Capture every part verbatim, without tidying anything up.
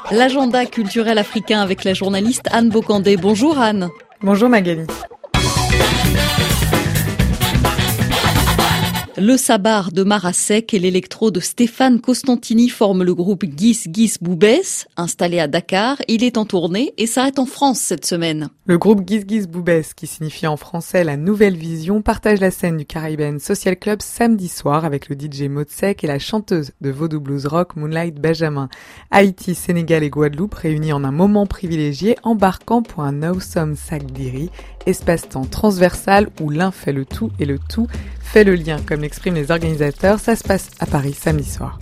L'agenda culturel africain avec la journaliste Anne Bocandé. Bonjour Anne. Bonjour Magali. Le sabar de Marasek et l'électro de Stéphane Costantini forment le groupe Gis Gis Boubès. Installé à Dakar, il est en tournée et s'arrête en France cette semaine. Le groupe Gis Gis Boubès, qui signifie en français la nouvelle vision, partage la scène du Caribbean Social Club samedi soir avec le D J Modsek et la chanteuse de Vodou Blues Rock Moonlight Benjamin. Haïti, Sénégal et Guadeloupe réunis en un moment privilégié, embarquant pour un awesome Sagdiri, espace-temps transversal où l'un fait le tout et le tout fait le lien, comme l'expriment les organisateurs. Ça se passe à Paris samedi soir.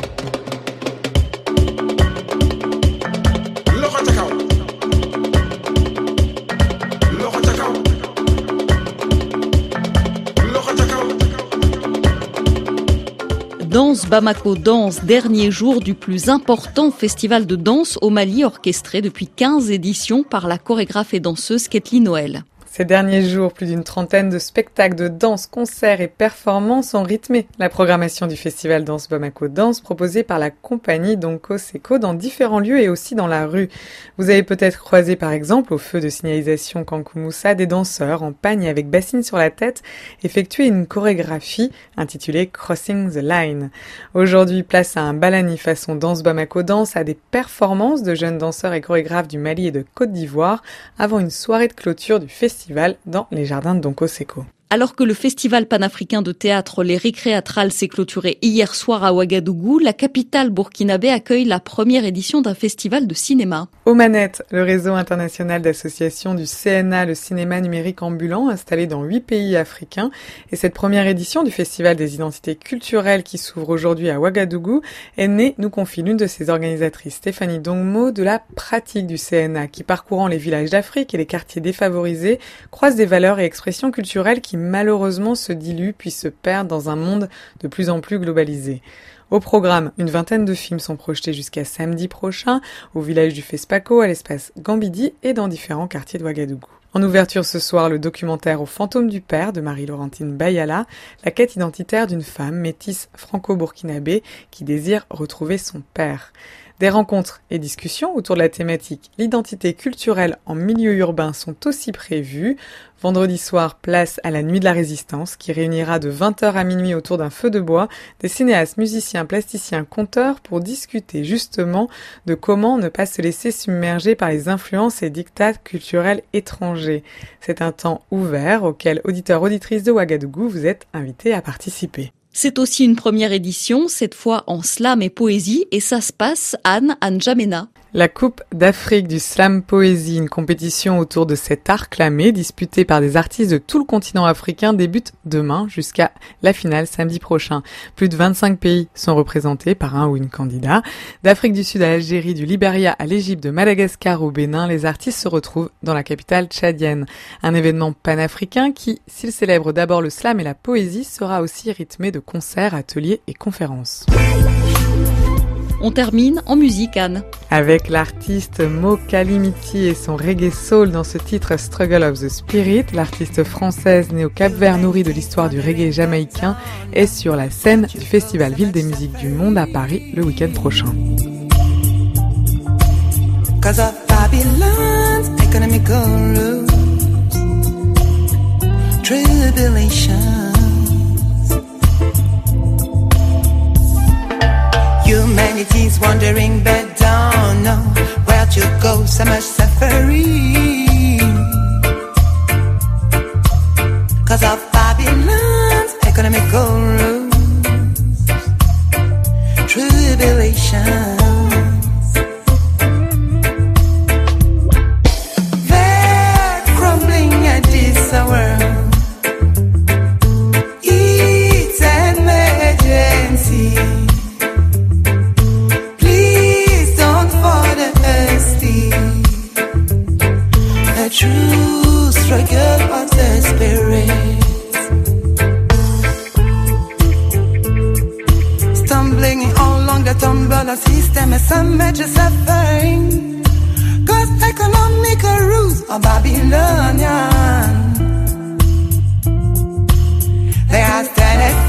Danse Bamako Danse, dernier jour du plus important festival de danse au Mali, orchestré depuis quinze éditions par la chorégraphe et danseuse Kathleen Noël. Ces derniers jours, plus d'une trentaine de spectacles de danse, concerts et performances ont rythmé la programmation du festival Danse Bamako Danse proposé par la compagnie Donko Seko dans différents lieux et aussi dans la rue. Vous avez peut-être croisé par exemple au feu de signalisation Kankoumoussa des danseurs en pagne avec bassine sur la tête effectuer une chorégraphie intitulée Crossing the Line. Aujourd'hui, place à un balani façon Danse Bamako Danse à des performances de jeunes danseurs et chorégraphes du Mali et de Côte d'Ivoire avant une soirée de clôture du festival dans les jardins de Donko Seko. Alors que le festival panafricain de théâtre Les Récréatrales s'est clôturé hier soir à Ouagadougou, la capitale burkinabé accueille la première édition d'un festival de cinéma. Aux manettes, le réseau international d'associations du C N A, le cinéma numérique ambulant, installé dans huit pays africains. Et cette première édition du Festival des identités culturelles qui s'ouvre aujourd'hui à Ouagadougou est née, nous confie l'une de ses organisatrices, Stéphanie Dongmo, de la pratique du C N A, qui parcourant les villages d'Afrique et les quartiers défavorisés, croise des valeurs et expressions culturelles qui malheureusement se diluent puis se perdent dans un monde de plus en plus globalisé. Au programme, une vingtaine de films sont projetés jusqu'à samedi prochain au village du Fespaco, à l'espace Gambidi et dans différents quartiers de Ouagadougou. En ouverture ce soir, le documentaire Au fantôme du père de Marie-Laurentine Bayala, la quête identitaire d'une femme métisse franco-burkinabé qui désire retrouver son père. Des rencontres et discussions autour de la thématique l'identité culturelle en milieu urbain sont aussi prévues. Vendredi soir, place à la Nuit de la Résistance qui réunira de vingt heures à minuit autour d'un feu de bois des cinéastes, musiciens, plasticiens, conteurs pour discuter justement de comment ne pas se laisser submerger par les influences et dictats culturels étrangers. C'est un temps ouvert auquel auditeurs, auditrices de Ouagadougou, vous êtes invités à participer. C'est aussi une première édition, cette fois en slam et poésie, et ça se passe Anne, à N'Djamena. La Coupe d'Afrique du Slam Poésie, une compétition autour de cet art clamé, disputée par des artistes de tout le continent africain, débute demain jusqu'à la finale samedi prochain. Plus de vingt-cinq pays sont représentés par un ou une candidat. D'Afrique du Sud à l'Algérie, du Libéria à l'Égypte, de Madagascar au Bénin, les artistes se retrouvent dans la capitale tchadienne. Un événement panafricain qui, s'il célèbre d'abord le slam et la poésie, sera aussi rythmé de concerts, ateliers et conférences. On termine en musique, Anne. Avec l'artiste Mo Kalimiti et son reggae soul dans ce titre Struggle of the Spirit, l'artiste française née au Cap-Vert nourrie de l'histoire du reggae jamaïcain est sur la scène du Festival Ville des Musiques du Monde à Paris le week-end prochain. Cause of Babylon's economical rules, tribulations, humanity's wandering but don't know where to go, so much suffering. Cause of Babylon's economical rules, tribulations. They're crumbling at this hour. It's an emergency. True struggle of the spirit, stumbling all along the tumbler system is some major suffering. Cause economical rules are Babylonian. They are standing